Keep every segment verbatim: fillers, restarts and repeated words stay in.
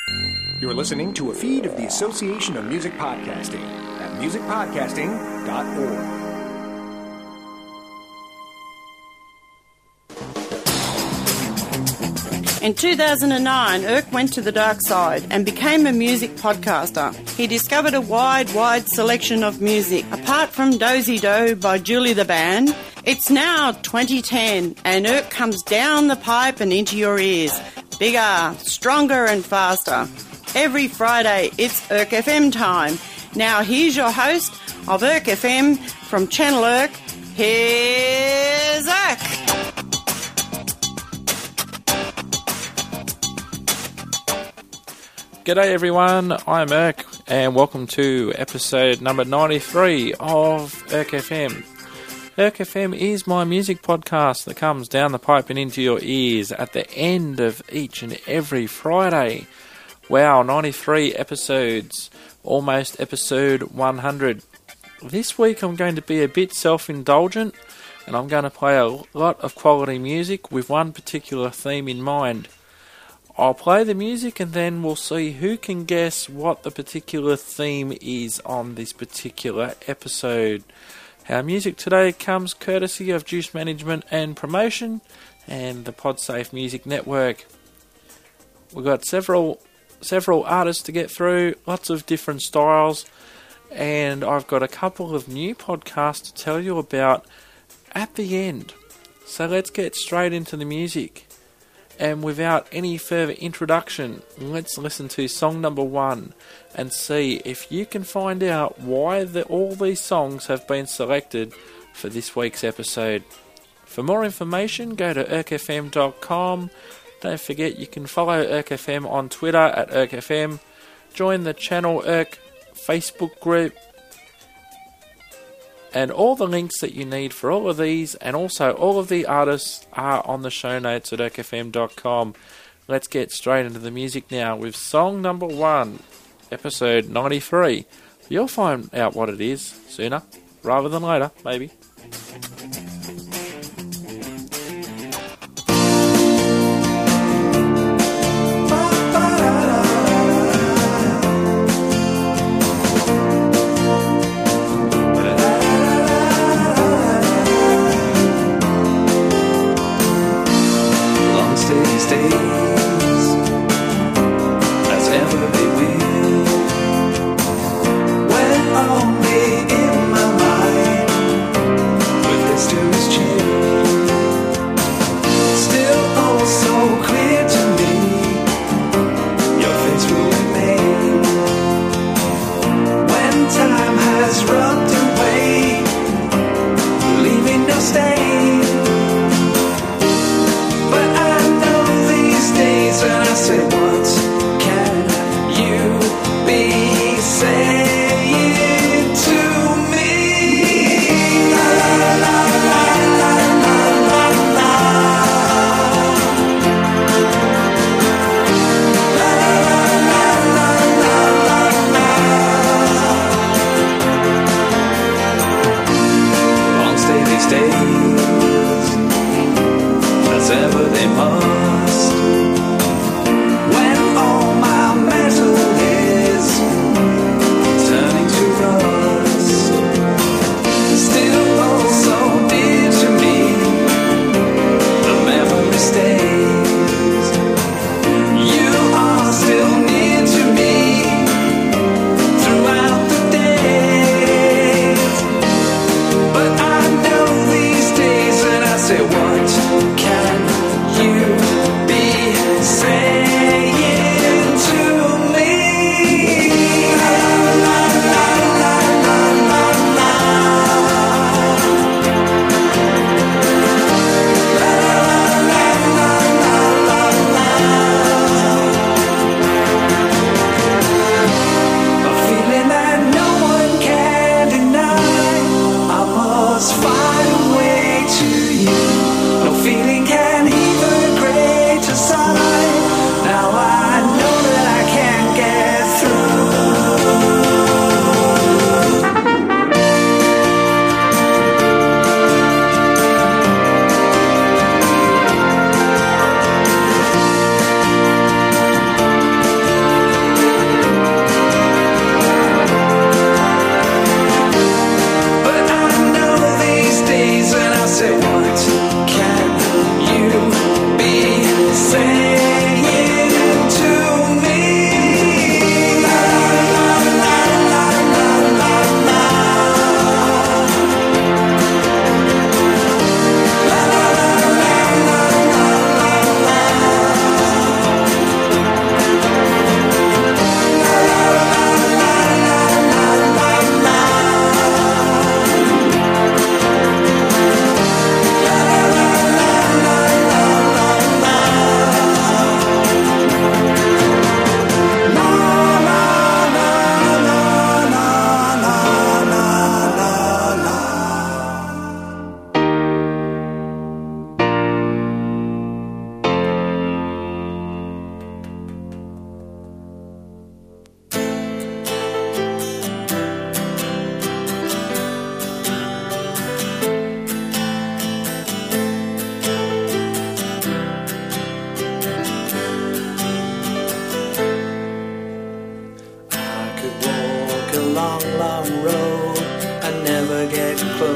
You're listening to a feed of the Association of Music Podcasting at music podcasting dot org. In two thousand nine, Irk went to the dark side and became a music podcaster. He discovered a wide, wide selection of music. Apart from Dozy Do by Julie the Band, it's now twenty ten and Irk comes down the pipe and into your ears. Bigger, stronger and faster. Every Friday, it's Irk F M time. Now here's your host of Irk F M from Channel Irk. Here's Irk. G'day everyone, I'm Irk and welcome to episode number ninety-three of Irk F M. Irk F M is my music podcast that comes down the pipe and into your ears at the end of each and every Friday. Wow, ninety-three episodes, almost episode one hundred. This week I'm going to be a bit self-indulgent and I'm going to play a lot of quality music with one particular theme in mind. I'll play the music and then we'll see who can guess what the particular theme is on this particular episode. Our music today comes courtesy of Juice Management and Promotion and the Podsafe Music Network. We've got several several artists to get through, lots of different styles, and I've got a couple of new podcasts to tell you about at the end. So let's get straight into the music. And without any further introduction, let's listen to song number one and see if you can find out why the, all these songs have been selected for this week's episode. For more information, go to irk f m dot com. Don't forget you can follow Irk F M on Twitter at Irk F M. Join the Channel Irk Facebook group. And all the links that you need for all of these and also all of the artists are on the show notes at irk f m dot com. Let's get straight into the music now with song number one, episode ninety-three. You'll find out what it is sooner rather than later, maybe. Only in my mind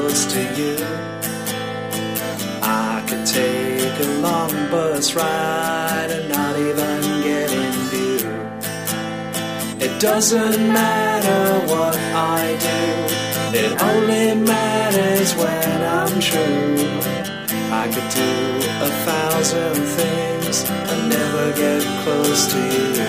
close to you. I could take a long bus ride and not even get in view. It doesn't matter what I do, it only matters when I'm true. I could do a thousand things and never get close to you.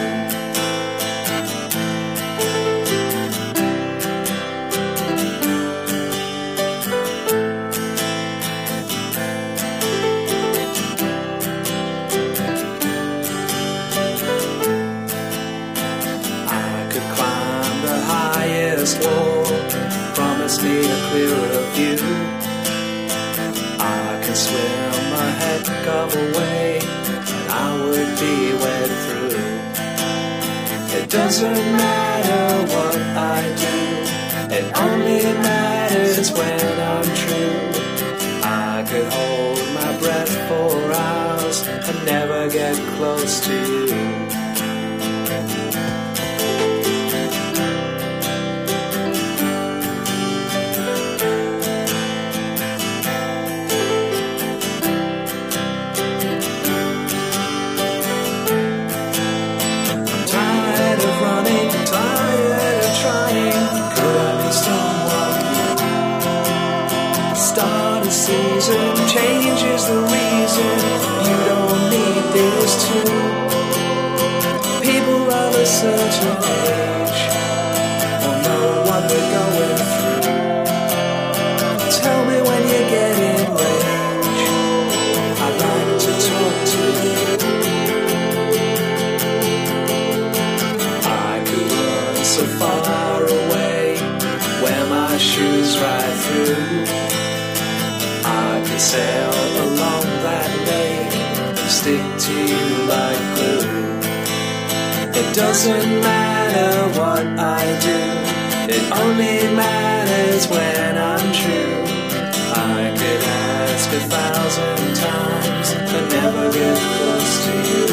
Wall, promise me a clearer view. I can swim a heck of a way, and I would be wet through. It doesn't matter what I do, it only matters when I'm true. I could hold my breath for hours and never get close to you. Season changes the reason you don't need this too. People of a certain age will know what we're going through. Tell me when you get in range, I'd like to talk to you. I could run so far away, wear my shoes right through. I could sail along that lake and stick to you like glue. It doesn't matter what I do, it only matters when I'm true. I could ask a thousand times but never get close to you.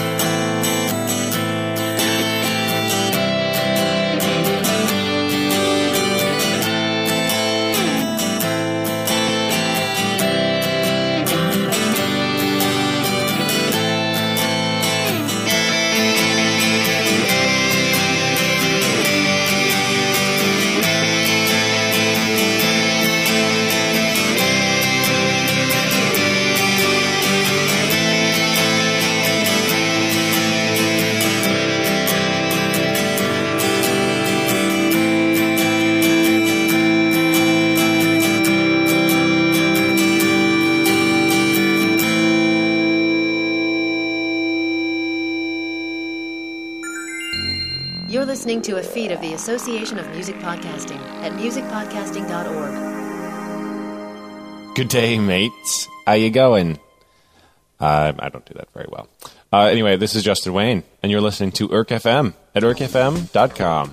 You're listening to a feed of the Association of Music Podcasting at music podcasting dot org. Good day, mates. How you going? Uh, I don't do that very well. Uh, anyway, this is Justin Wayne, and you're listening to I R C F M at I R C F M dot com.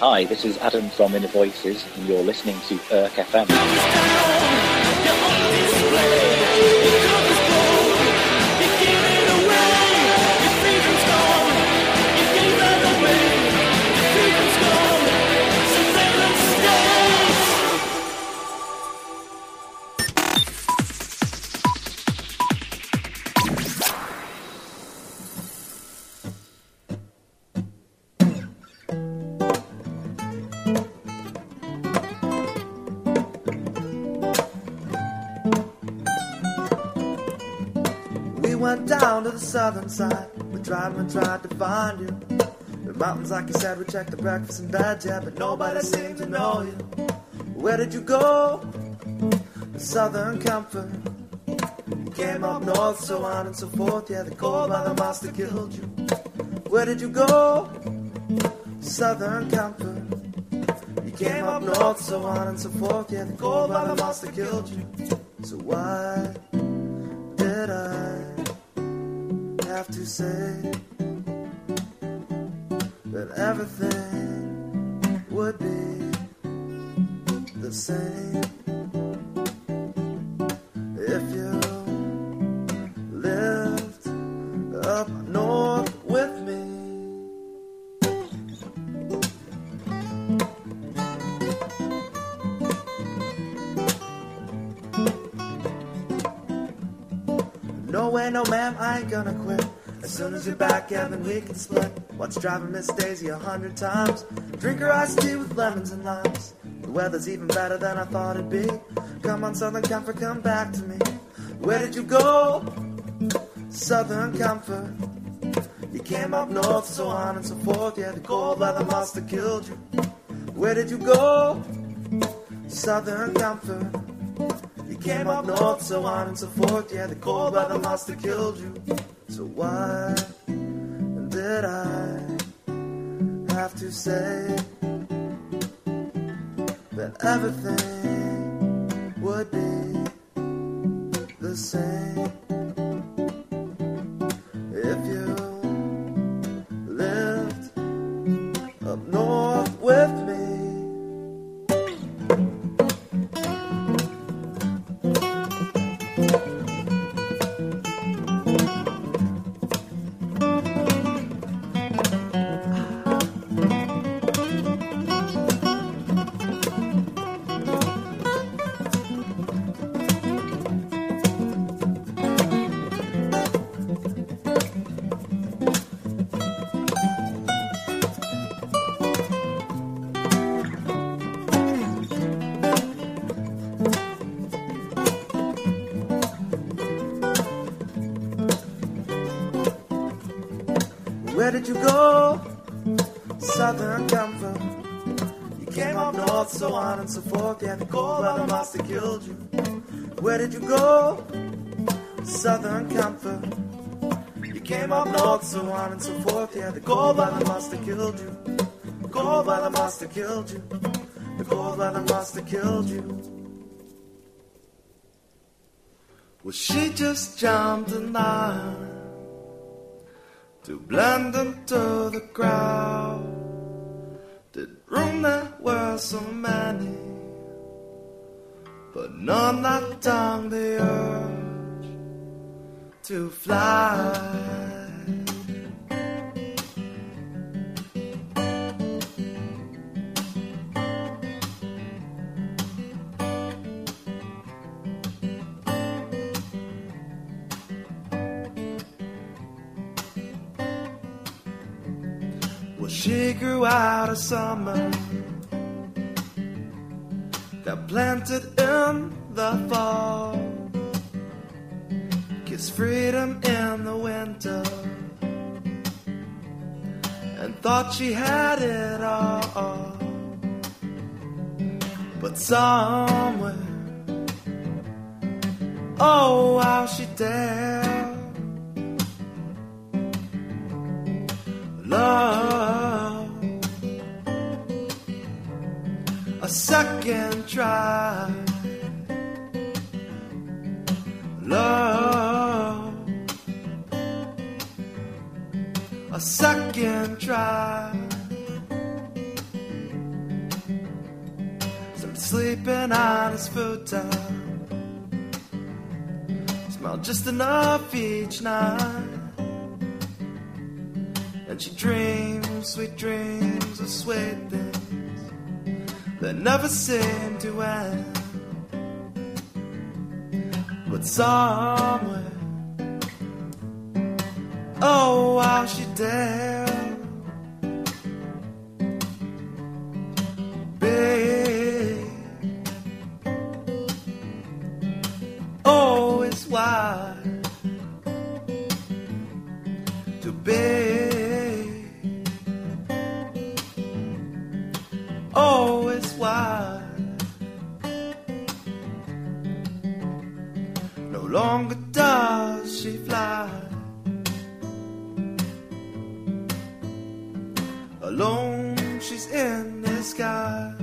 Hi, this is Adam from Inner Voices, and you're listening to E R C F M. Went down to the southern side. We tried and tried to find you. The mountains, like you said, we checked the breakfast and bed, yeah, but nobody seemed to know you. Where did you go? The southern comfort. You came up north, so on and so forth, yeah, the cold weather must have killed you. Where did you go? Southern comfort. You came up north, so on and so forth, yeah, the cold weather must have killed you. So why did I have to say that everything would be the same if you lived up north with me? No way, no ma'am, I ain't gonna quit. As soon as you're back, yeah, then we can split. What's driving Miss Daisy a hundred times? Drink her iced tea with lemons and limes. The weather's even better than I thought it'd be. Come on, Southern Comfort, come back to me. Where did you go? Southern Comfort. You came up north, so on and so forth. Yeah, the cold weather must have killed you. Where did you go? Southern Comfort. You came up north, so on and so forth. Yeah, the cold weather must have killed you. So why did I have to say that everything would be the same if you lived up north with me? Where did you go? Southern Comfort. You came up north, so on and so forth. Yeah, the cold weather must have killed you. Where did you go? Southern Comfort. You came up north, so on and so forth. Yeah, the cold weather must have killed you. The cold weather must have killed you. The cold weather must have killed you. Well, she just jumped in line to blend into the crowd. Did room there were so many, but none that tongue the urge to fly. Well, she grew out of summer, got planted in the fall, kissed freedom in the winter, and thought she had it all. But somewhere, oh, how she dared love a second try, love a second try. sleeping on his futon. Smell just enough each night. And she dreams sweet dreams of sweet things that never seem to end. But somewhere, oh, how she dare be. Oh, it's wide to be. Oh, it's wide. No longer does she fly alone, she's in the sky.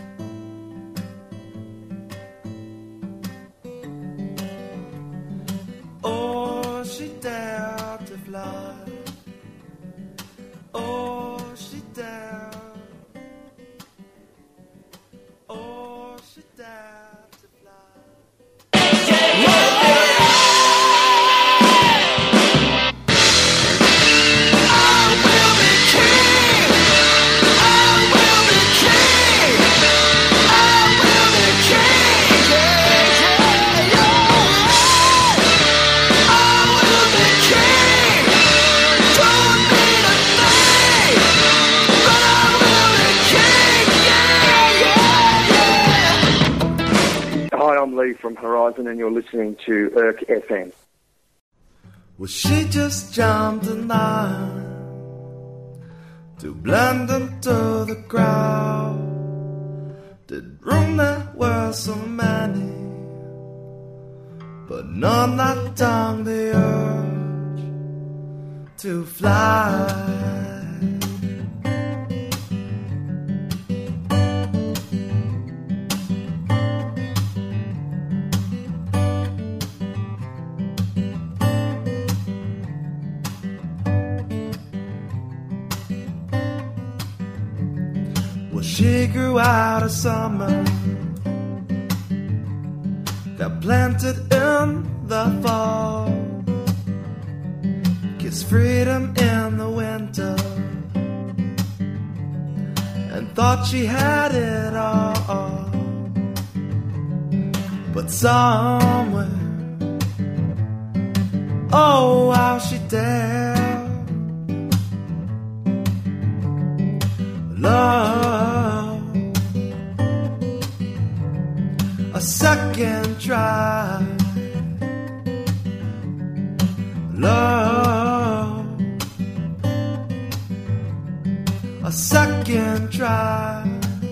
Oh, she dared to fly. Oh, she dared. Oh, she dared to fly. I'm Lee from Horizon, and you're listening to E R C F M. Well, she just jumped in line to blend into the crowd. Did room there were so many, but none that tongue the urge to fly. She grew out of summer, got planted in the fall, kissed freedom in the winter, and thought she had it all. But somewhere, oh, how she dared love a second try. Love a second try.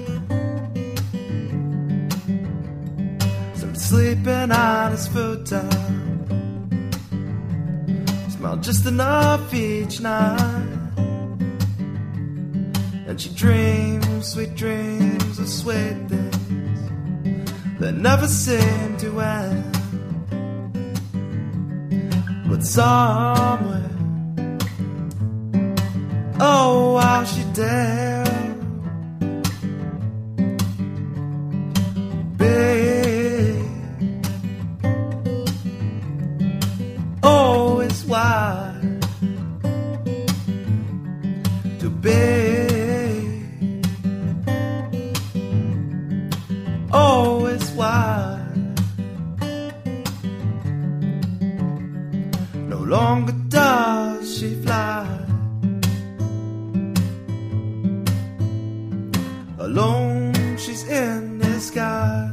Some sleeping on his futon. Smell just enough each night. And she dreams sweet dreams of sweet things that never seem to end. But somewhere, oh, how she dare be. Oh, it's wide to be. Oh, it's wide. No longer does she fly alone, she's in the sky.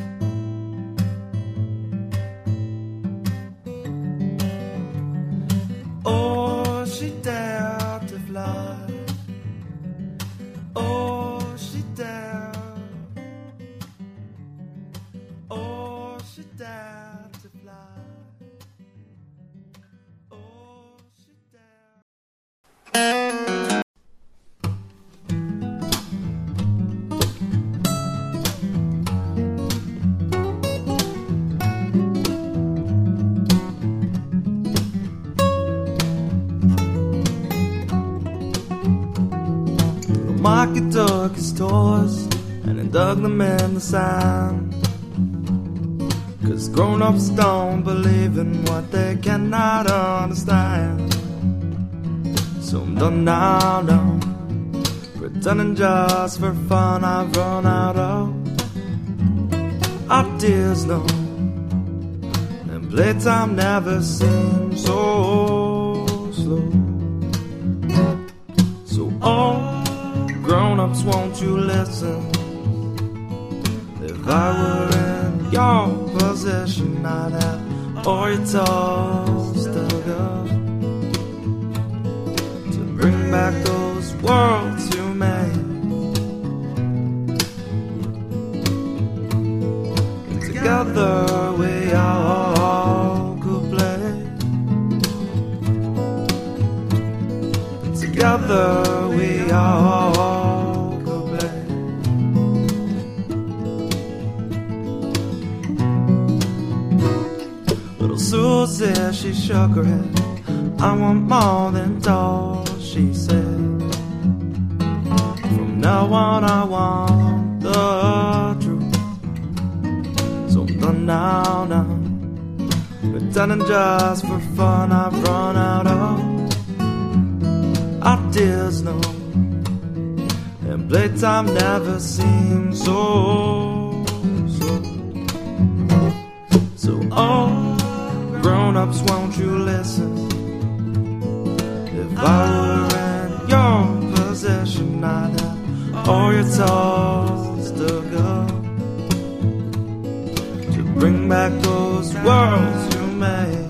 Oh, she dared to fly. Oh, she dared. Oh, she dared to fly. Oh, she dared. The market took his tours and then dug them in the sand. 'Cause grown-ups don't believe in what they cannot understand. So I'm done now, now, pretending just for fun. I've run out of ideas, no, and playtime never seems so slow. So all grown-ups, won't you listen? If I were in your position, I'd have all your toes dug up to bring back those worlds you made. And together we all could play. And together we all could play. Little Susie, she shook her head. I want more than dolls, she said. From now on I want the truth. So I'm done now, now, pretending just for fun. I've run out of ideas, no, and playtime never seems so slow. So all grown-ups, won't you listen? If I were in your position, I'd have all your toes dug up to bring back those worlds you made.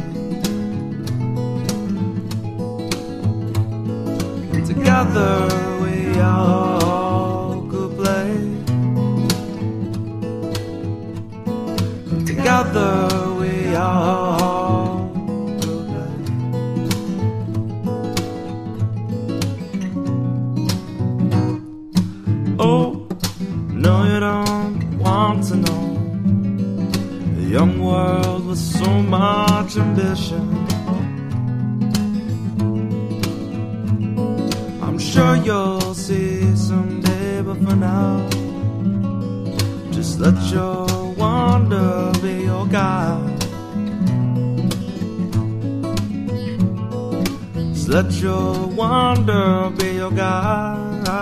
And together we all could play. And together we all to know a young world with so much ambition. I'm sure you'll see someday, but for now, just let your wonder be your guide. Just let your wonder be your guide.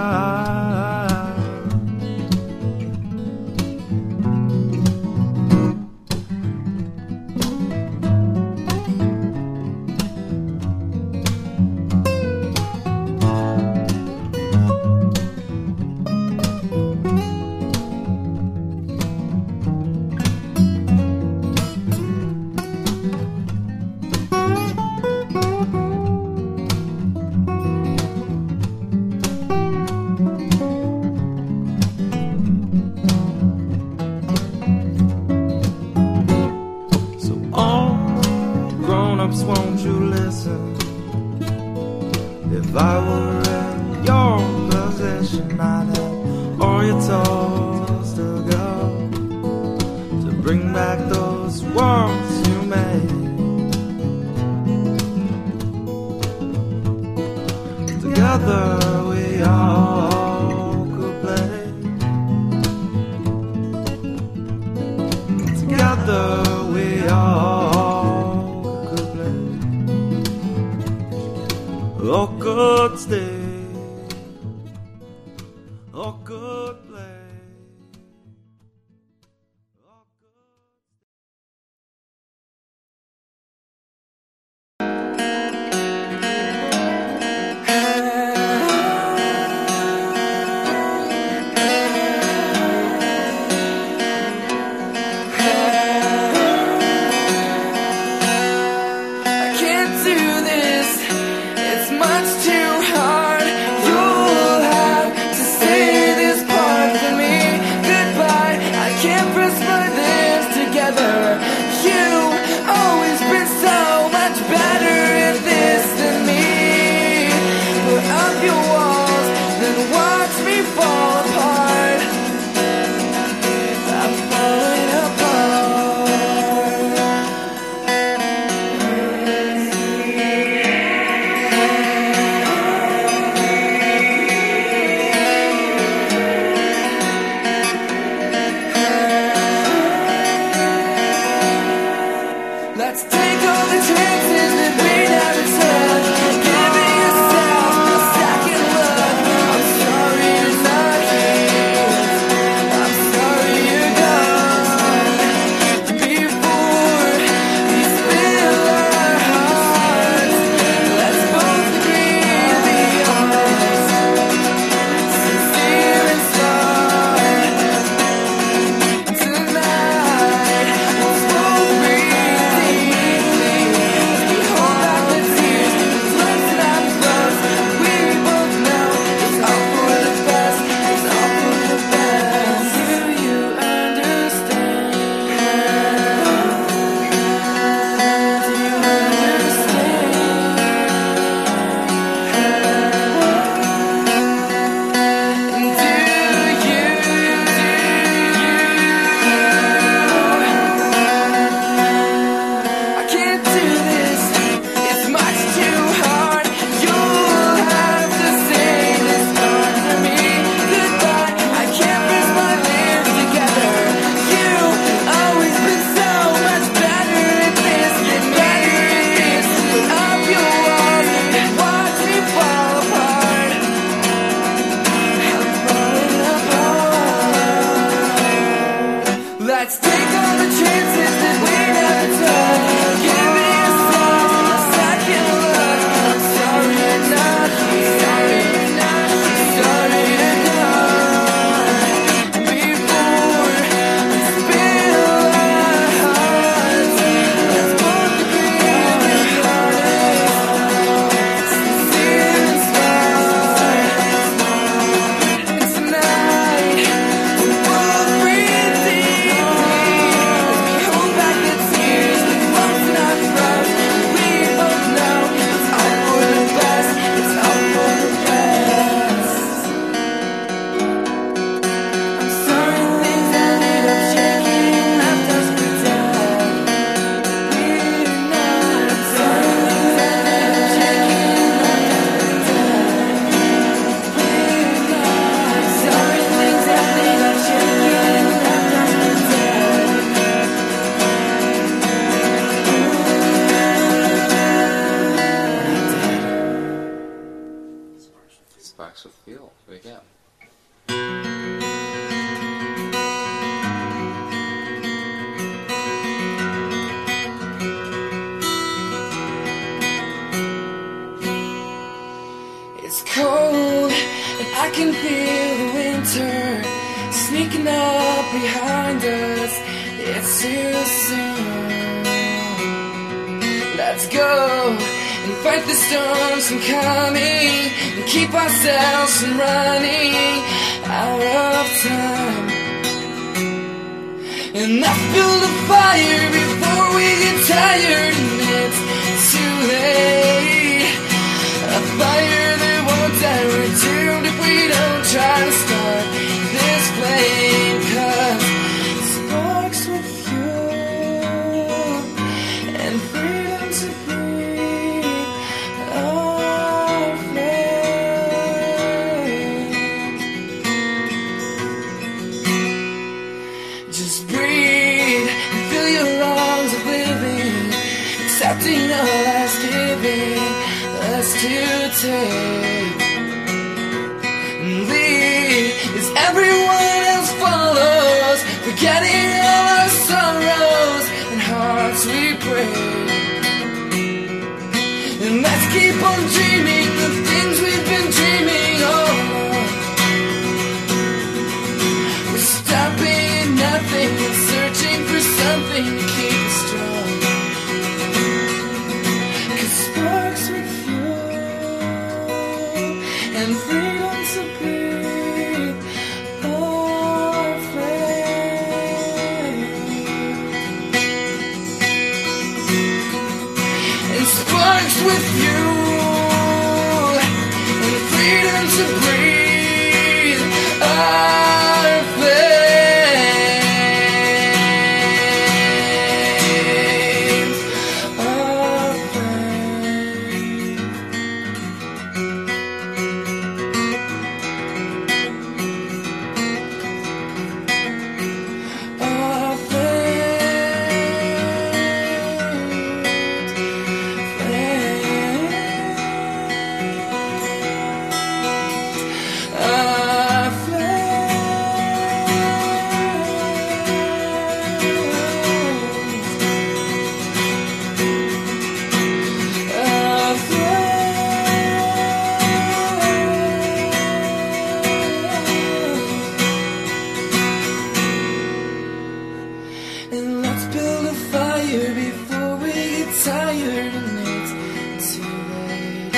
Won't you listen? If I were in your position, I'd have all your toes to go to bring back those worlds you made. Together we all could play. Together we all all could stay, all could play. Much too hard. You'll have to say this part. Sparks with Fuel. Here we go. It's cold, and I can feel the winter sneaking up behind us. It's too soon. Let's go and fight the storms from coming and keep ourselves from running out of time. And I feel the fire before we get tired, and it's too late. A fire that won't die, we're doomed if we don't try to start this flame. 'Cause sparks with you and freedom to breathe our flame. Just breathe and fill your lungs with living, accepting the last giving us to take. And lead as everyone else follows, forgetting all our sorrows and hearts we break. And let's keep on dreaming the things we've been dreaming of. We're stopping at nothing and searching for something to keep us strong. 'Cause sparks with and freedom to breathe our flame. And sparks with you and freedom to breathe our flame. Our flame. Our And let's build a fire before we get tired, and it's too late.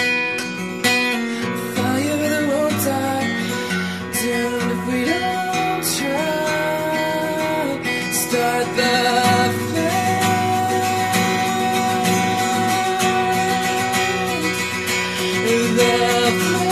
Fire that won't die, doomed if we don't try. Start the flame. The flame.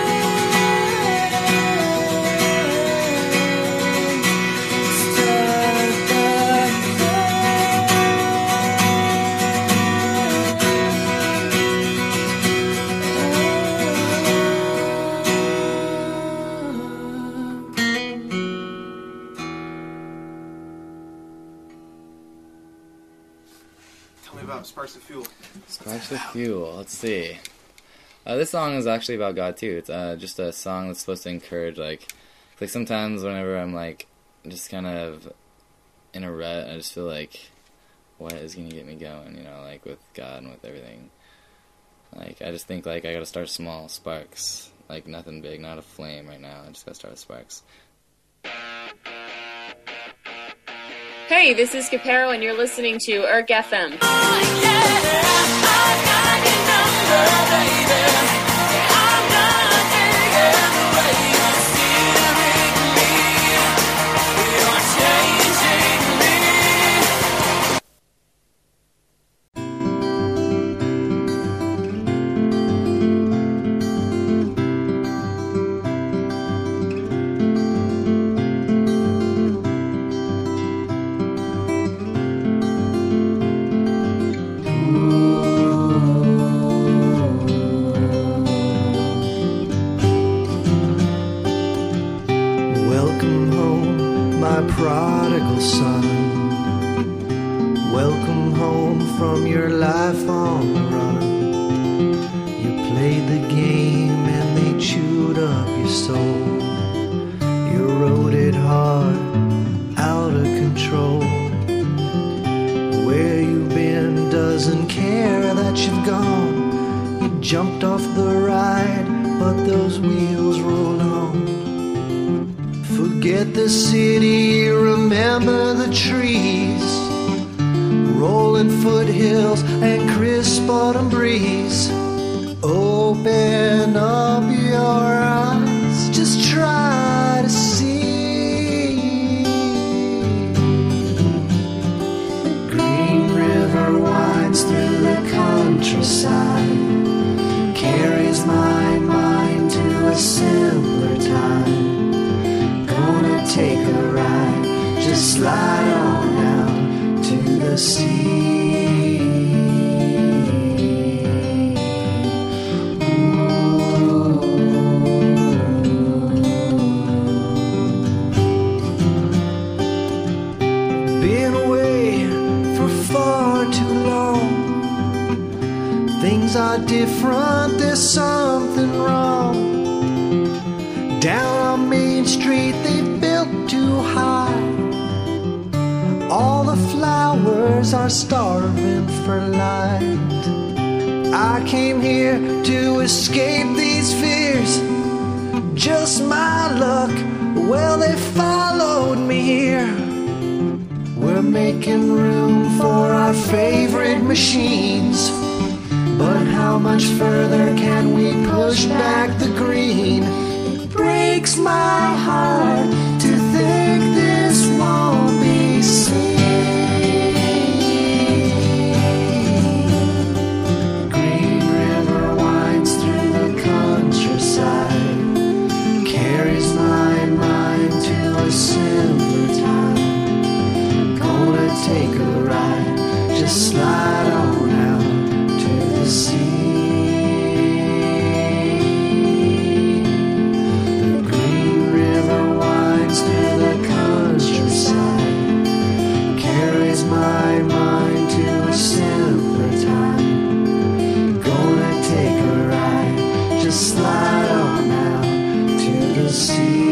Tell me about Sparks of Fuel. Sparks with Fuel. Let's see. Uh, this song is actually about God too. It's uh, just a song that's supposed to encourage, like, like sometimes whenever I'm like just kind of in a rut, I just feel like, what is gonna get me going? You know, like with God and with everything. Like I just think like I gotta start small, sparks, like nothing big, not a flame right now. I just gotta start with sparks. Hey, this is Capero, and you're listening to E R C F M. Welcome home, my prodigal son. Welcome home from your life on the run. You played the game and they chewed soul. You rode it hard, out of control. Where you've been doesn't care that you've gone. You jumped off the ride, but those wheels rolled on. Forget the city, remember the trees, rolling foothills and crisp autumn breeze. Open up your eyes, just try to see. The Green River winds through the countryside, carries my mind to a simpler time. Gonna take a ride, just slide on out to the sea. Been away for far too long. Things are different, there's something wrong. Down on Main Street they built too high. All the flowers are starving for light. I came here to escape these fears. Just my luck, well they followed me here. We're making room for our favorite machines, but how much further can we push back the green? It breaks my heart to think this won't be seen. The Green River winds through the countryside, carries my mind to a simpler time. Gonna take a ride, just slide on out to the sea. The Green River winds through the countryside, carries my mind to a simpler time. Gonna take a ride, just slide on out to the sea.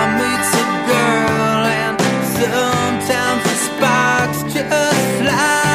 Sometimes the sparks just fly.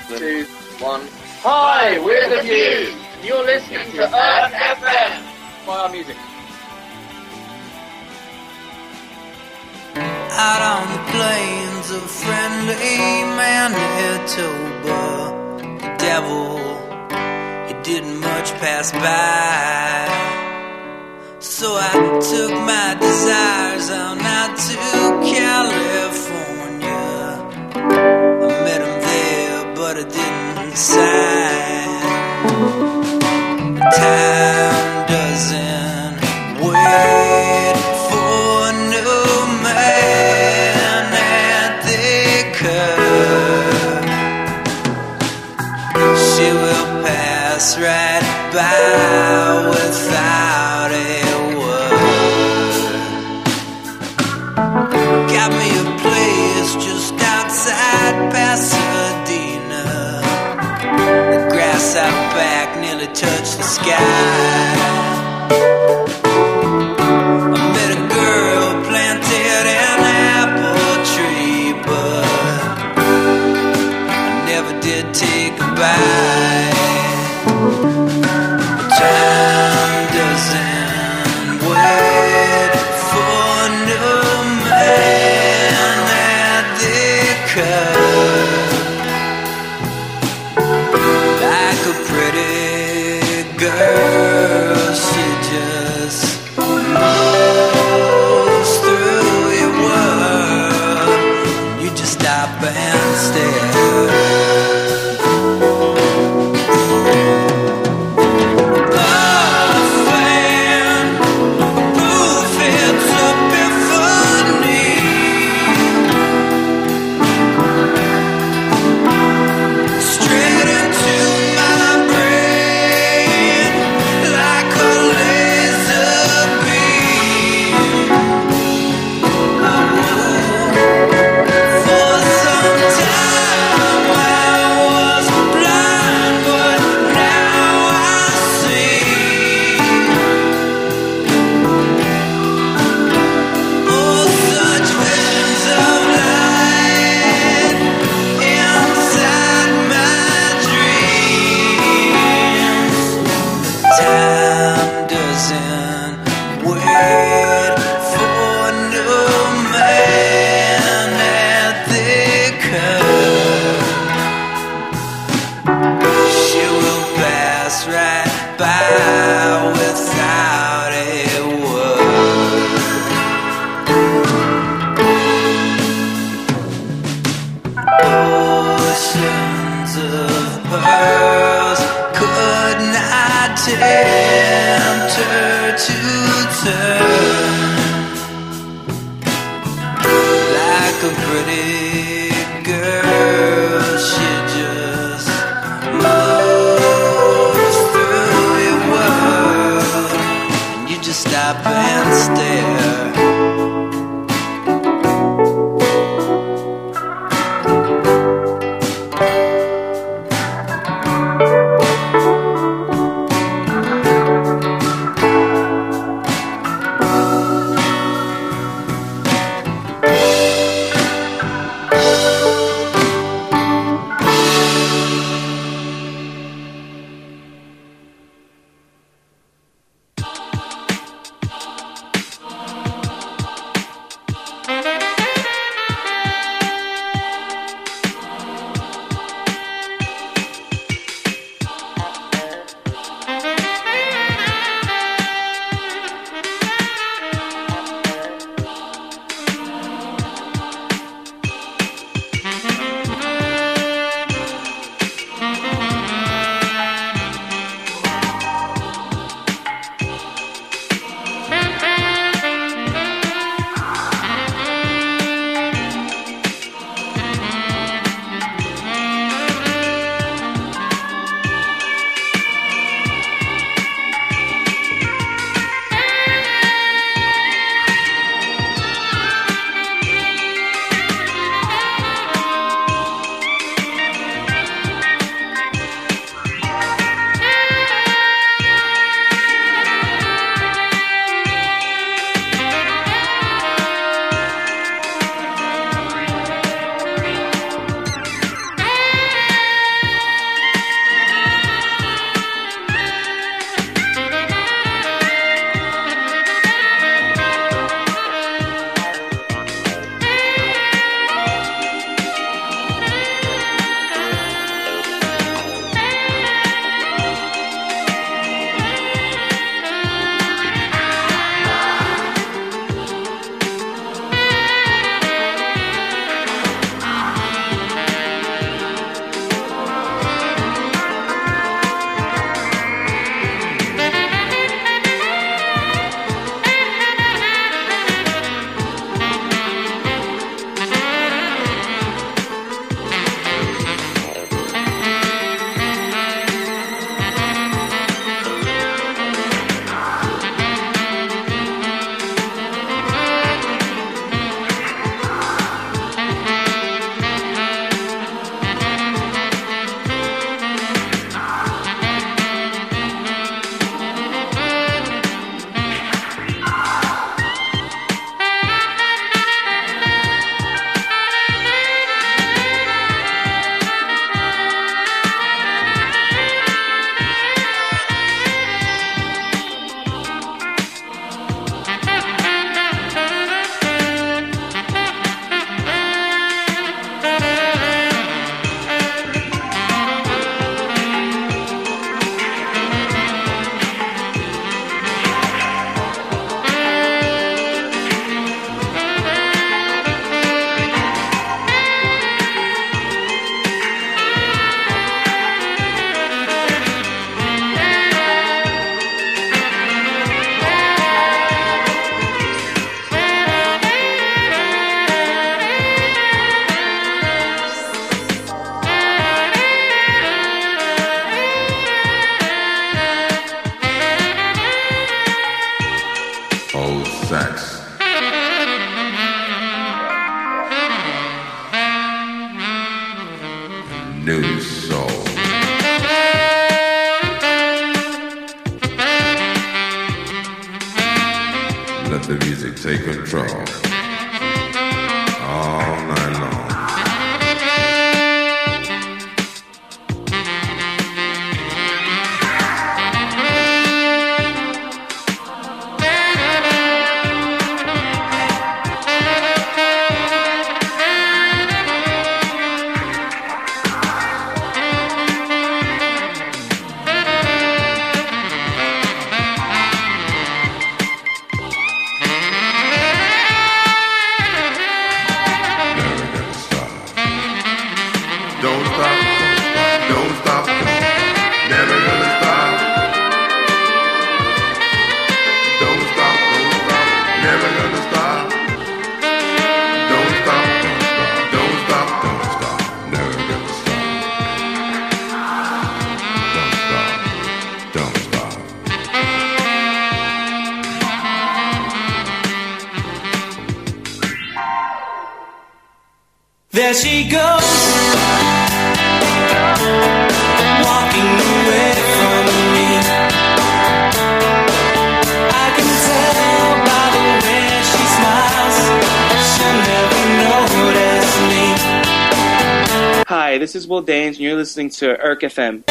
two, one. Hi, we're the Views. You're listening to Earth F M. By our music. Out on the plains of friendly Manitoba, the devil, he didn't much pass by. So I took my desires on out to California. I met him there, but I didn't sign. Time doesn't wait for no man at the curve. She will pass right by without a word. Got me a place just outside Pasadena. The grass out back nearly touched the sky. I met a girl planted an apple tree, but I never did take a bite. Time doesn't wait for no man at the curve. Like a pretty girl, she just moves through your world. You just stop and stare. new soul. Let the music take control all night long. There she goes, walking away from me. I can tell by the way she smiles, she'll never notice me. Hi, this is Will Danes, and you're listening to E R C F M.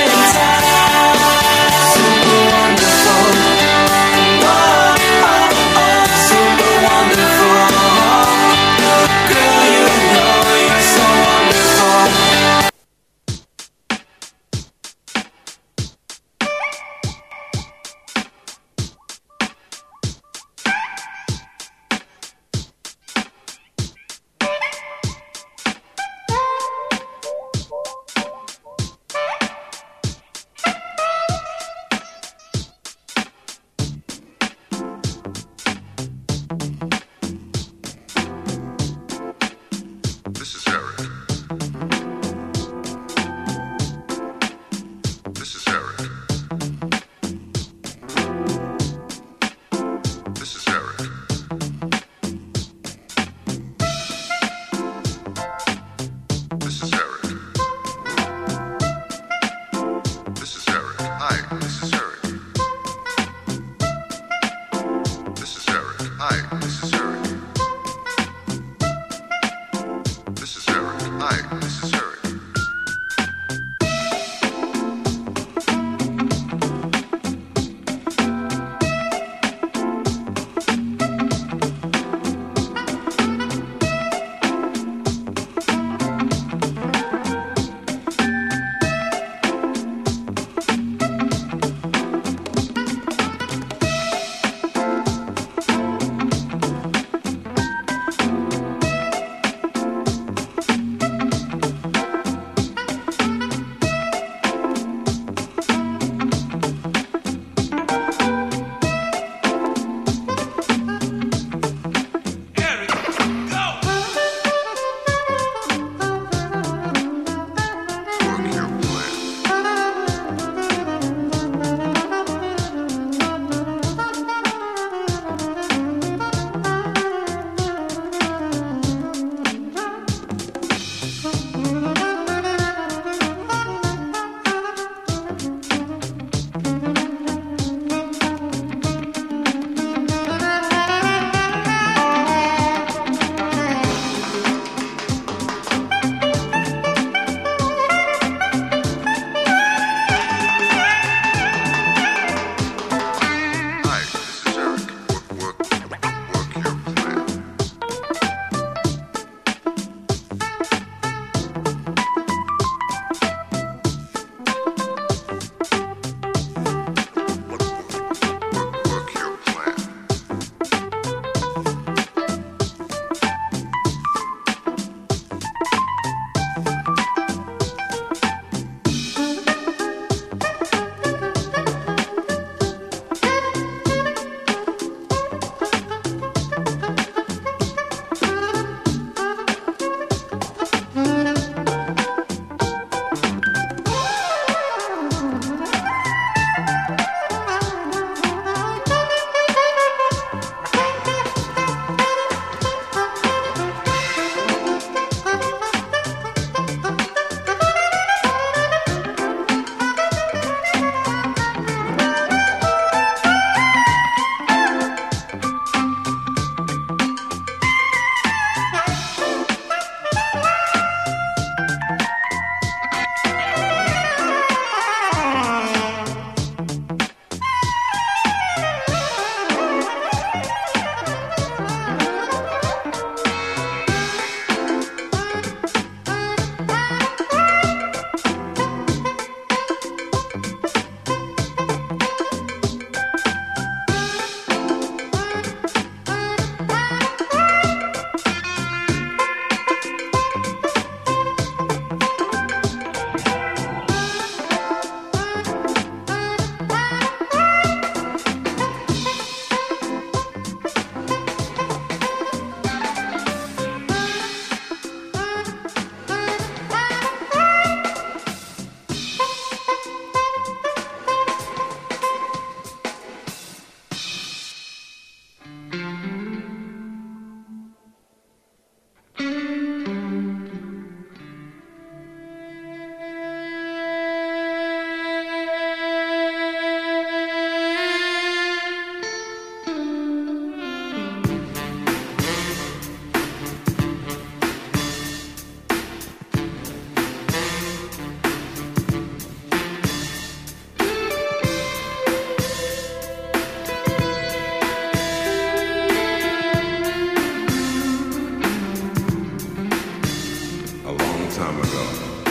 time ago.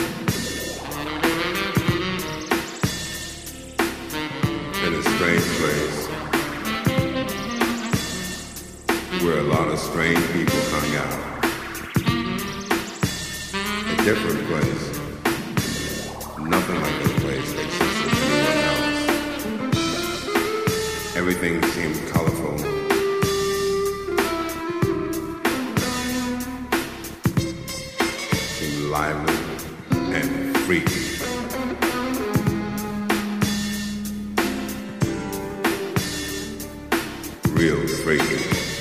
In a strange place where a lot of strange people hung out. A different place. Nothing like this place existed anywhere else. Everything seemed colorful. Seemed lively and freaky. Real freaky.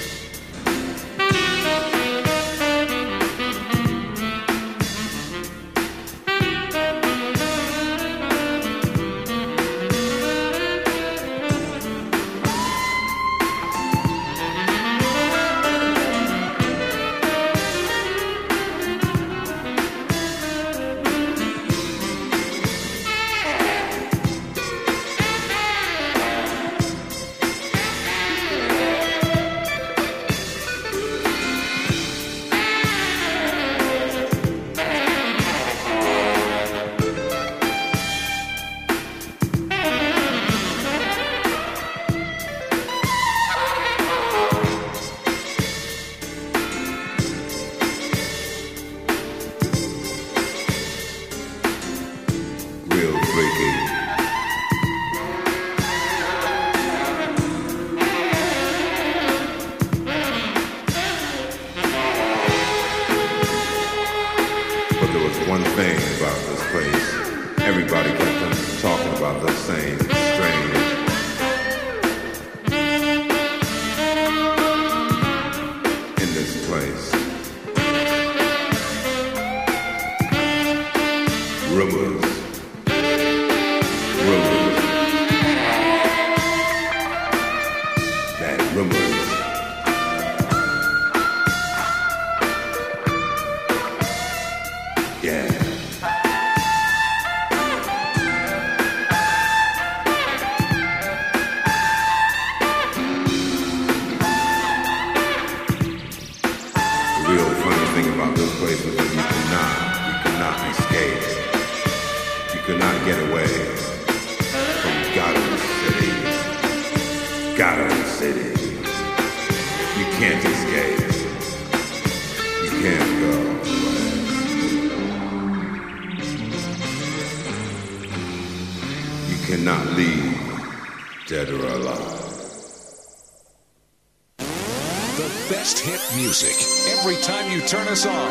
Turn us on. I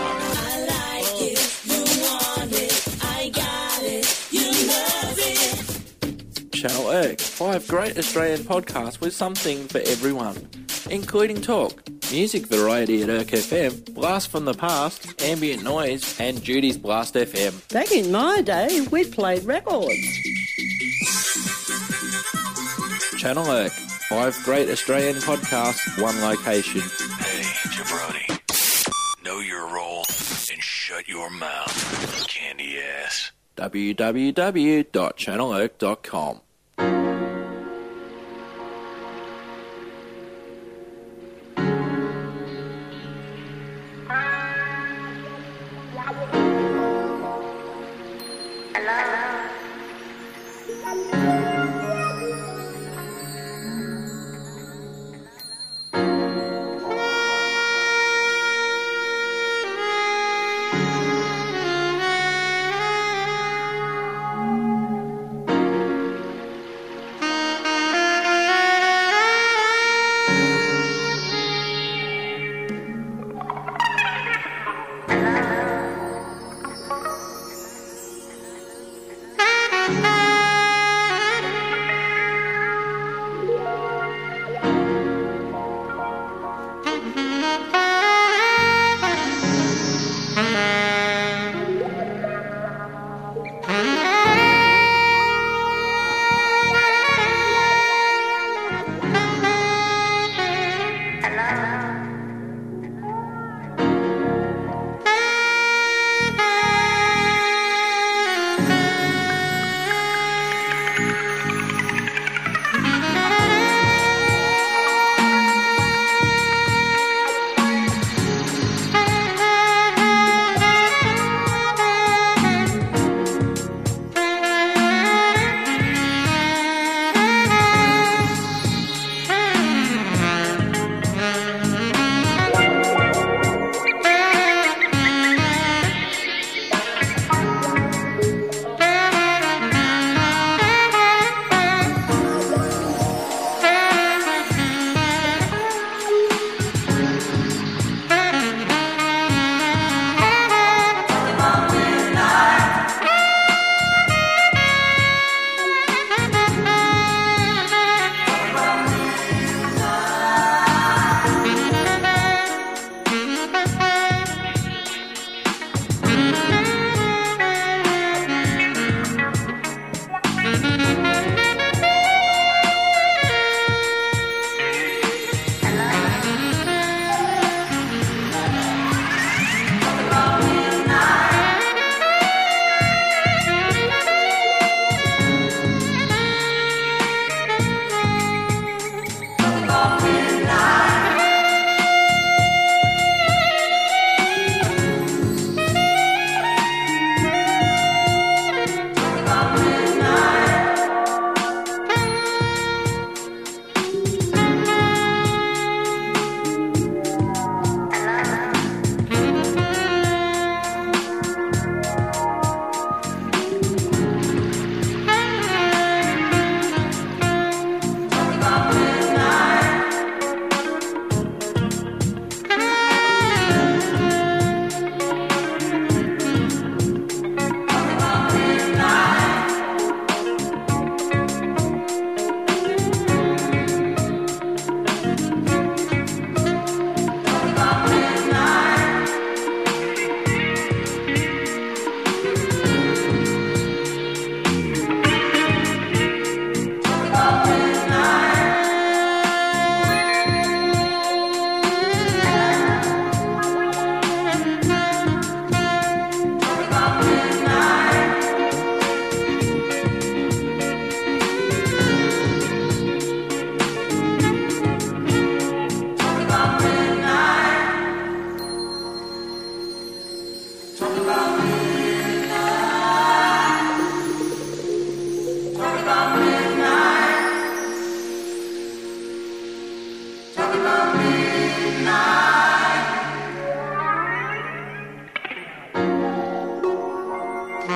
like it, you want it, I got it, you love it. Channel Erk, five great Australian podcasts with something for everyone, including talk, music variety at Erk F M, Blast from the Past, ambient noise, and Judy's Blast F M. Back in my day, we played records. Channel Erk, five great Australian podcasts, one location. Hey, jabroni. Know your role and shut your mouth, candy ass. w w w dot channel erk dot com.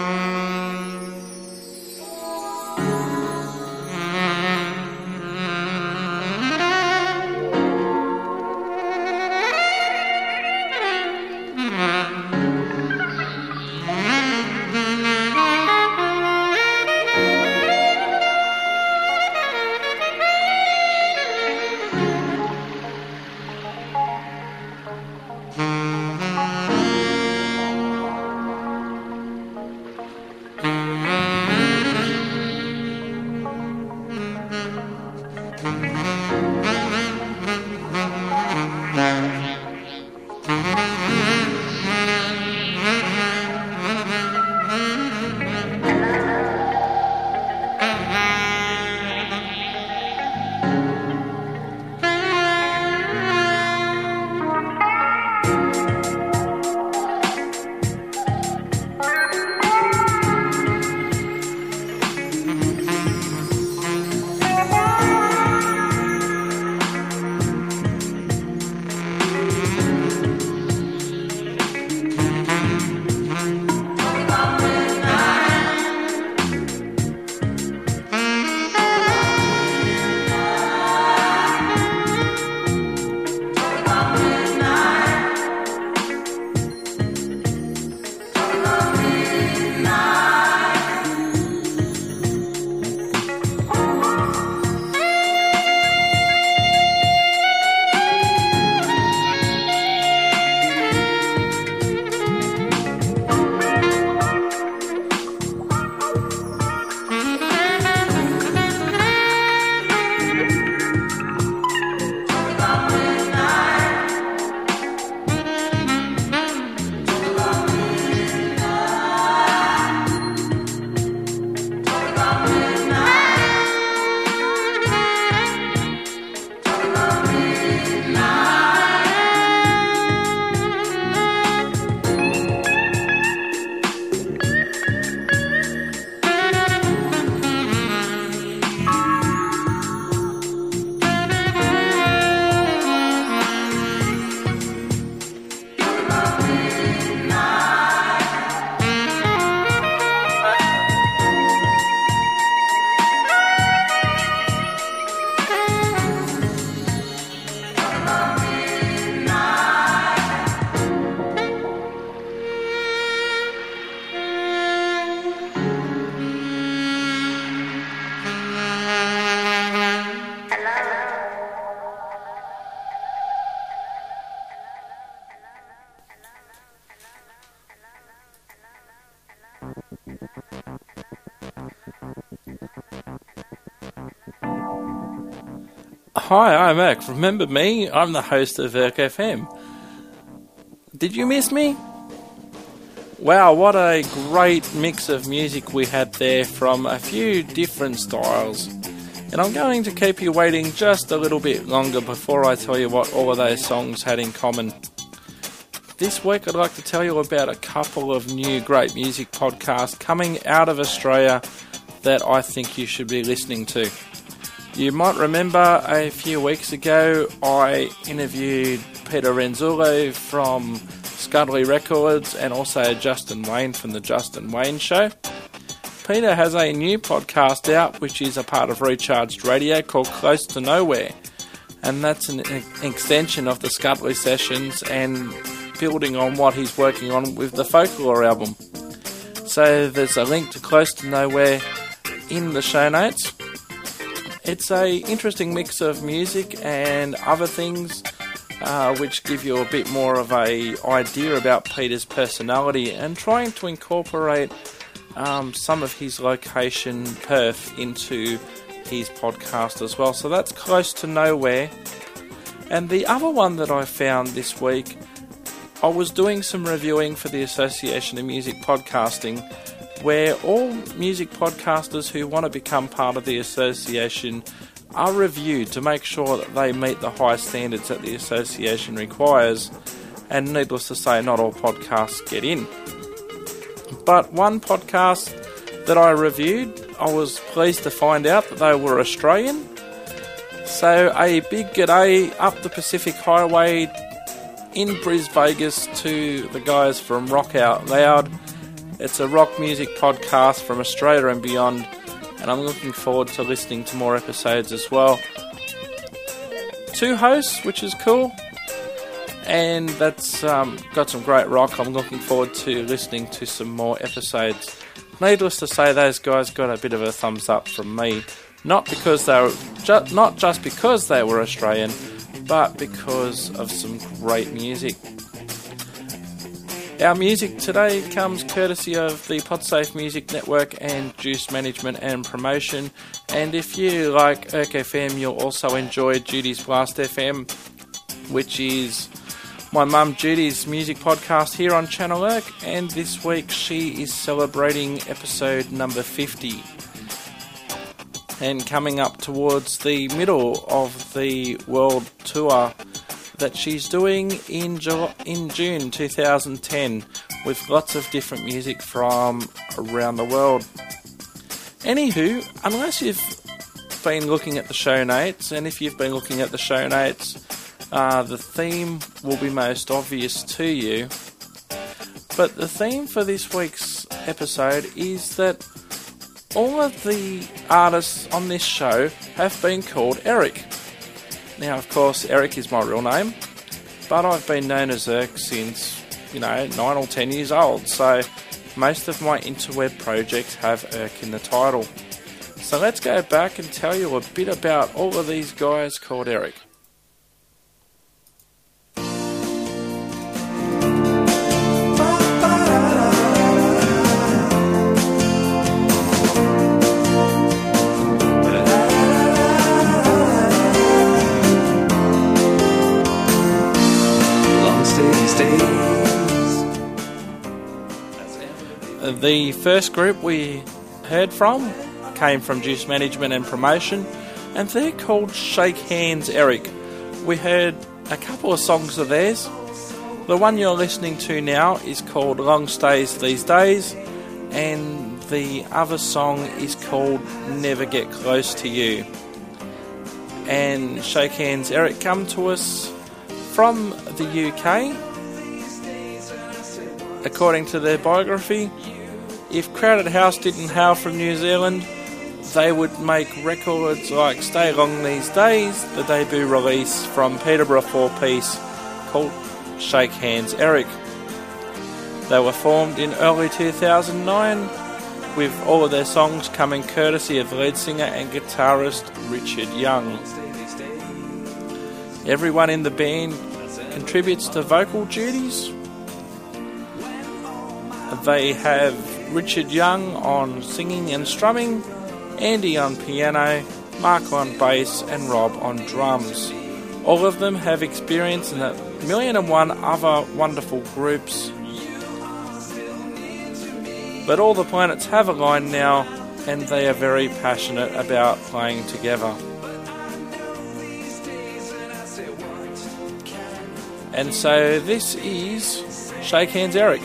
Hi, I'm Irk. Remember me? I'm the host of Irk F M. Did you miss me? Wow, what a great mix of music we had there from a few different styles. And I'm going to keep you waiting just a little bit longer before I tell you what all of those songs had in common. This week I'd like to tell you about a couple of new great music podcasts coming out of Australia that I think you should be listening to. You might remember a few weeks ago I interviewed Peter Renzullo from Scudley Records and also Justin Wayne from the Justin Wayne Show. Peter has a new podcast out which is a part of Recharged Radio called Close to Nowhere, and that's an extension of the Scudley sessions and building on what he's working on with the Folklore album. So there's a link to Close to Nowhere in the show notes. It's a interesting mix of music and other things uh, which give you a bit more of a idea about Peter's personality and trying to incorporate um, some of his location Perth into his podcast as well. So that's Close to Nowhere. And the other one that I found this week, I was doing some reviewing for the Association of Music Podcasting, where all music podcasters who want to become part of the association are reviewed to make sure that they meet the high standards that the association requires, and needless to say, not all podcasts get in. But one podcast that I reviewed, I was pleased to find out that they were Australian. So a big g'day up the Pacific Highway in Bris Vegas to the guys from Rock Out Loud. It's a rock music podcast from Australia and beyond, and I'm looking forward to listening to more episodes as well. Two hosts, which is cool, and that's um, got some great rock. I'm looking forward to listening to some more episodes. Needless to say, those guys got a bit of a thumbs up from me, not because they were ju- not just because they were Australian, but because of some great music. Our music today comes courtesy of the Podsafe Music Network and Juice Management and Promotion. And if you like Erk F M, you'll also enjoy Judy's Blast F M, which is my mum Judy's music podcast here on Channel Erk. And this week she is celebrating episode number fifty. And coming up towards the middle of the world tour that she's doing in Ju- in June twenty ten, with lots of different music from around the world. Anywho, unless you've been looking at the show notes, and if you've been looking at the show notes, uh, the theme will be most obvious to you. But the theme for this week's episode is that all of the artists on this show have been called Eric. Now, of course, Eric is my real name, but I've been known as Erk since, you know, nine or ten years old, so most of my interweb projects have Erk in the title. So let's go back and tell you a bit about all of these guys called Eric. The first group we heard from came from Juice Management and Promotion, and they're called Shake Hands Eric. We heard a couple of songs of theirs. The one you're listening to now is called Long Stays These Days, and the other song is called Never Get Close to You. And Shake Hands Eric come to us from the U K. According to their biography, if Crowded House didn't hail from New Zealand, they would make records like Stay Long These Days, the debut release from Peterborough four-piece called Shake Hands Eric. They were formed in early two thousand nine, with all of their songs coming courtesy of lead singer and guitarist Richard Young. Everyone in the band contributes to vocal duties. They have Richard Young on singing and strumming, Andy on piano, Mark on bass, and Rob on drums. All of them have experience in a million and one other wonderful groups. But all the planets have aligned now, and they are very passionate about playing together. And so this is Shake Hands Eric.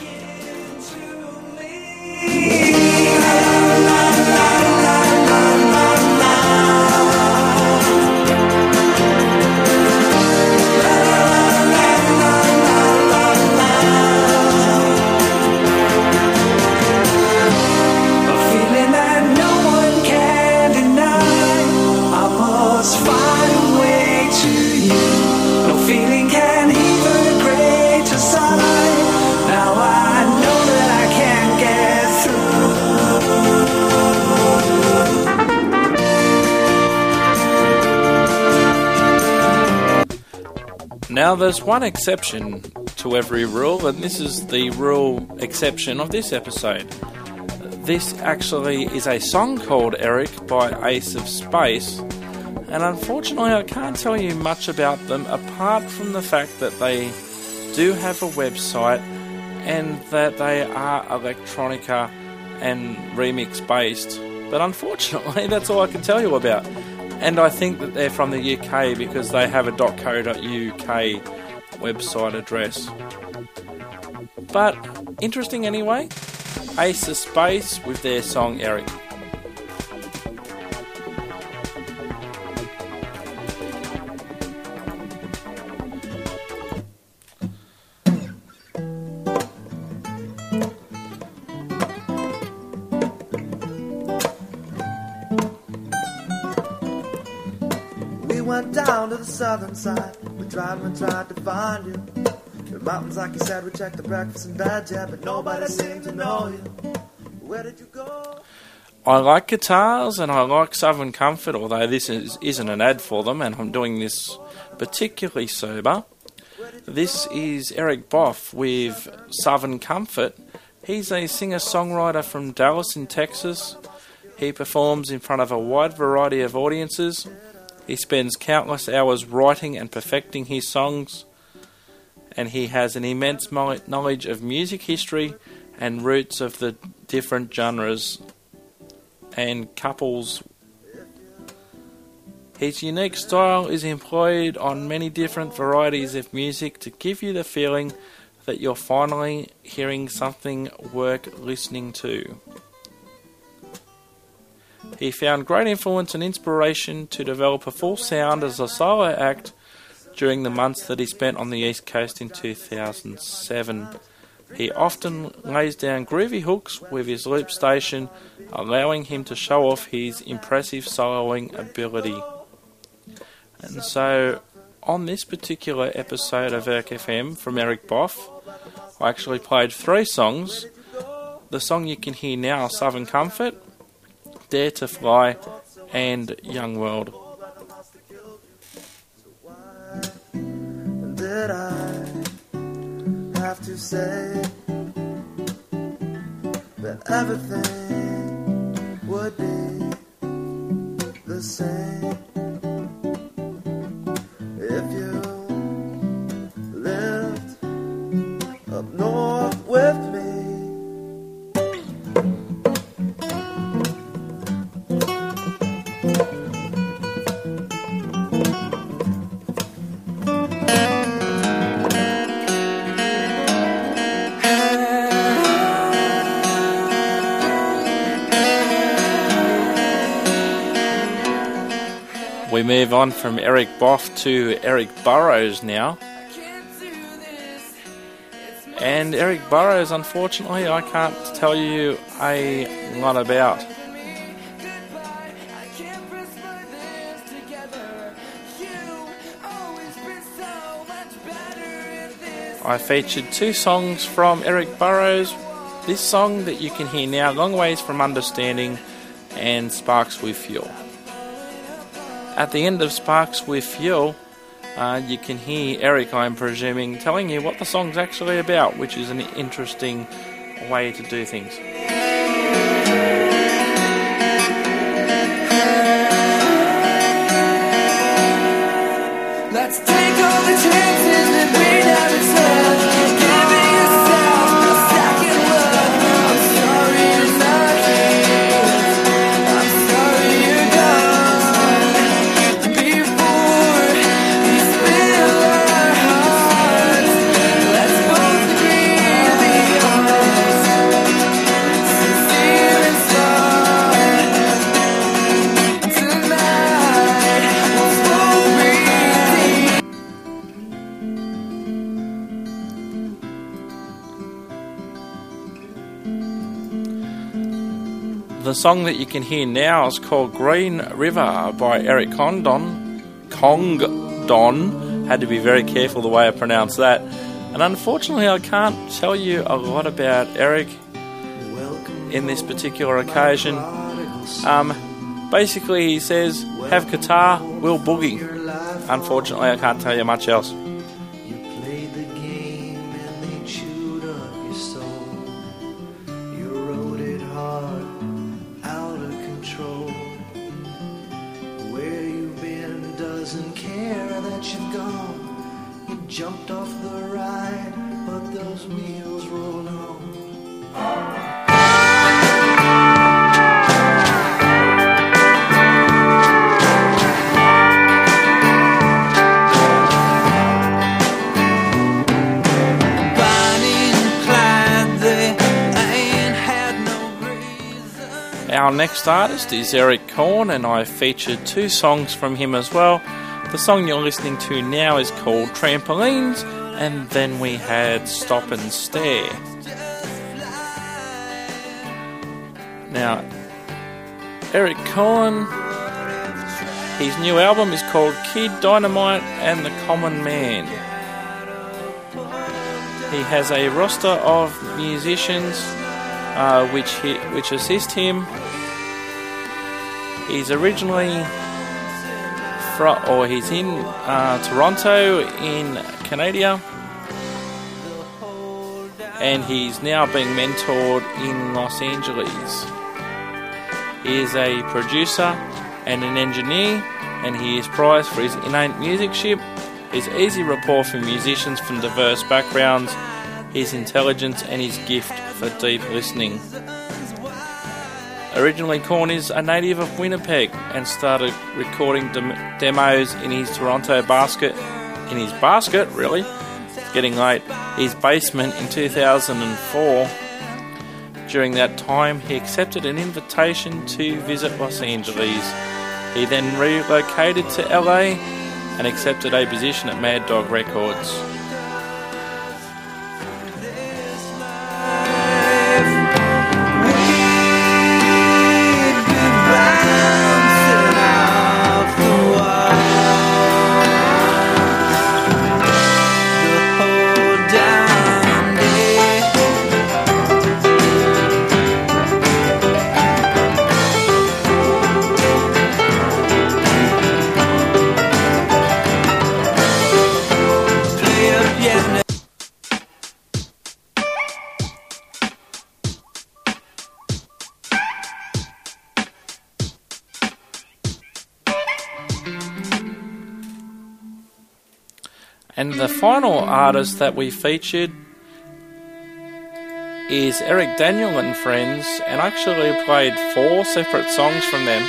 Now, there's one exception to every rule, and this is the rule exception of this episode. This actually is a song called Eric by Ace of Space, and unfortunately I can't tell you much about them apart from the fact that they do have a website and that they are electronica and remix based. But unfortunately that's all I can tell you about. And I think that they're from the U K because they have a .co.uk website address. But interesting anyway, Ace of Space with their song Eric. went down to the southern side. We tried and we tried to find you. The mountains, like you said, we checked the breakfast and bed, yeah, but nobody seemed to know you. Where did you go? I like guitars and I like Southern Comfort, although this is, isn't an ad for them, and I'm doing this particularly sober. This is Eric Boff with Southern Comfort. He's a singer-songwriter from Dallas in Texas. He performs in front of a wide variety of audiences. He spends countless hours writing and perfecting his songs, and he has an immense knowledge of music history and roots of the different genres and couples. His unique style is employed on many different varieties of music to give you the feeling that you're finally hearing something worth listening to. He found great influence and inspiration to develop a full sound as a solo act during the months that he spent on the East Coast in two thousand seven. He often lays down groovy hooks with his loop station, allowing him to show off his impressive soloing ability. And so, on this particular episode of Erk F M from Eric Boff, I actually played three songs. The song you can hear now, Southern Comfort, Dare to Fly, and Young World. Did I have to say that everything would be the same if you lived up north with me? We move on from Eric Boff to Eric Burrows now. And Eric Burrows, unfortunately, I can't tell you a lot about. I featured two songs from Eric Burrows. This song that you can hear now, Long Ways from Understanding, and Sparks with Fuel. At the end of Sparks with Fuel, uh, you can hear Eric, I'm presuming, telling you what the song's actually about, which is an interesting way to do things. Let's take all the chances that we never took. Giving yourself a second look. I'm sorry you're not here. I'm sorry you're gone. Before we spill our hearts, let's both agree to be honest, sincere and start. Tonight we'll both breathe deep. The song that you can hear now is called Green River by Eric Condon. Congdon. Had to be very careful the way I pronounce that. And unfortunately, I can't tell you a lot about Eric in this particular occasion. Um, basically, he says, have guitar, we'll boogie. Unfortunately, I can't tell you much else. Played the game and they chewed up your soul. You rode it hard, out of control. Where you've been doesn't care that you've gone. You jumped off the ride, but those wheels roll on. Our next artist is Eric Korn, and I featured two songs from him as well. The song you're listening to now is called Trampolines, and then we had Stop and Stare. Now, Eric Korn His new album is called Kid Dynamite and the Common Man. He has a roster of musicians uh, which he, which assist him. He's originally from, or he's in uh, Toronto in Canada, and he's now being mentored in Los Angeles. He is a producer and an engineer, and he is prized for his innate musicianship, his easy rapport for musicians from diverse backgrounds, his intelligence and his gift for deep listening. Originally, Korn is a native of Winnipeg and started recording dem- demos in his Toronto basket, in his basket really, it's getting late, his basement in two thousand four. During that time, he accepted an invitation to visit Los Angeles. He then relocated to L A and accepted a position at Mad Dog Records. And the final artist that we featured is Eric Daniel and Friends, and actually played four separate songs from them.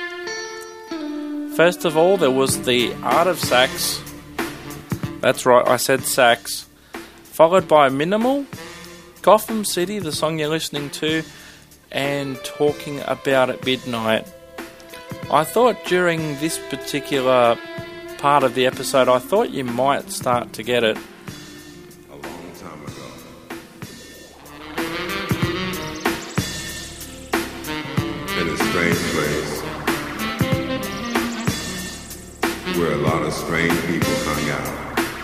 First of all, there was The Art of Sax. That's right, I said sax. Followed by Minimal, Gotham City, the song you're listening to, and Talking About at Midnight. I thought during this particular part of the episode, I thought you might start to get it. A long time ago. In a strange place where a lot of strange people hung out.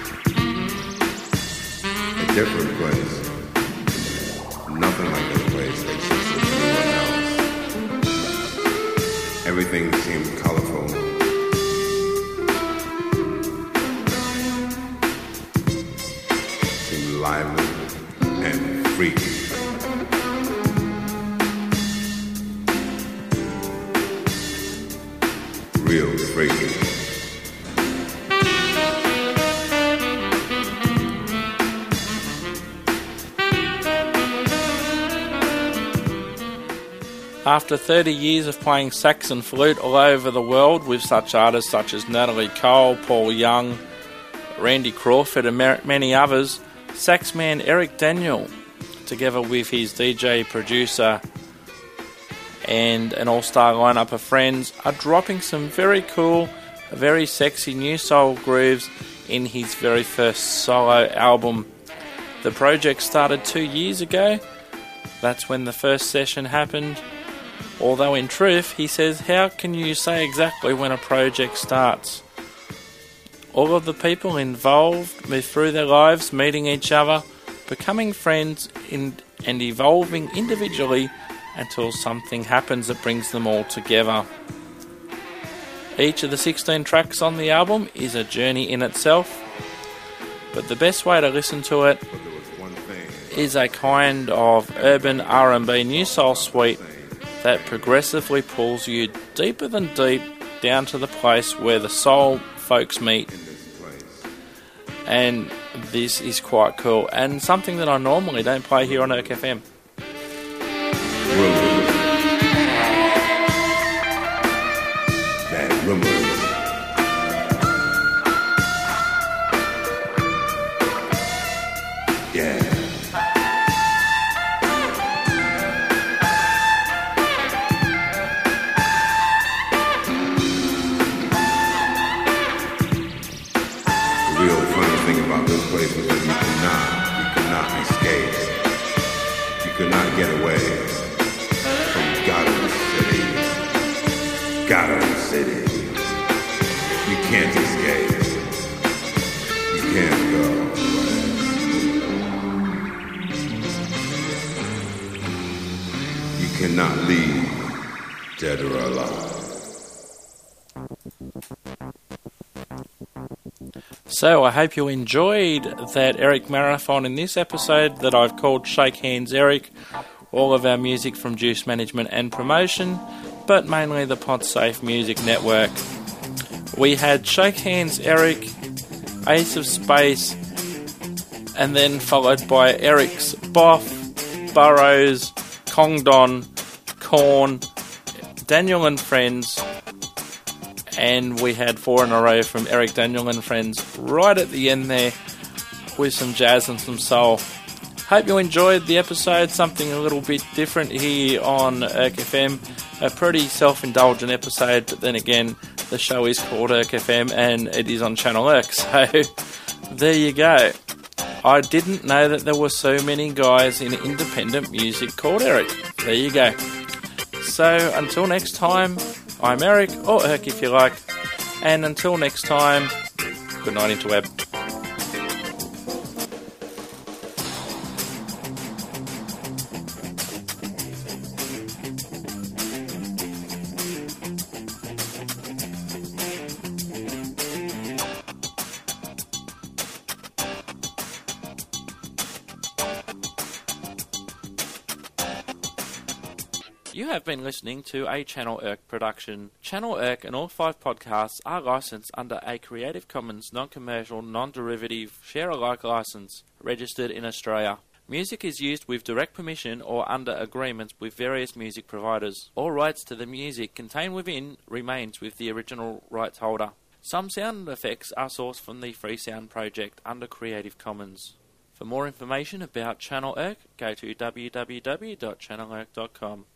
A different place. Nothing like that place existed anywhere else. Everything seemed colorful. Lively and freaky. Real freaky. After thirty years of playing sax and flute all over the world with such artists such as Natalie Cole, Paul Young, Randy Crawford and many others, saxman Eric Daniel, together with his D J, producer and an all-star lineup of friends, are dropping some very cool, very sexy new soul grooves in his very first solo album. The project started two years ago. That's when the first session happened. Although in truth, he says, how can you say exactly when a project starts? All of the people involved move through their lives, meeting each other, becoming friends in, and evolving individually until something happens that brings them all together. Each of the sixteen tracks on the album is a journey in itself, but the best way to listen to it is a kind of urban R and B new soul suite that progressively pulls you deeper than deep down to the place where the soul folks meet. And this is quite cool, and something that I normally don't play here on Erk F M. Bad rumors. Yeah. Place was that you could not, you could not escape. You could not get away from Gotham City. Gotham City. cannot leave, dead or alive. So I hope you enjoyed that Eric Marathon in this episode that I've called Shake Hands Eric. All of our music from Juice Management and Promotion, but mainly the PodSafe Music Network. We had Shake Hands Eric, Ace of Space, and then followed by Eric's Boff, Burrows, Kong Don, Korn, Daniel and Friends, and we had four in a row from Eric Daniel and Friends right at the end there with some jazz and some soul. Hope you enjoyed the episode, something a little bit different here on Erk F M. A pretty self-indulgent episode, but then again, the show is called Erk F M and it is on Channel Erk, so there you go. I didn't know that there were so many guys in independent music called Eric. There you go. So until next time, I'm Eric, or Erk if you like, and until next time, good night interweb. You have been listening to a Channel Erk production. Channel Erk and all five podcasts are licensed under a Creative Commons non-commercial, non-derivative, share-alike license, registered in Australia. Music is used with direct permission or under agreements with various music providers. All rights to the music contained within remains with the original rights holder. Some sound effects are sourced from the Free Sound Project under Creative Commons. For more information about Channel Erk, go to w w w dot channel erk dot com.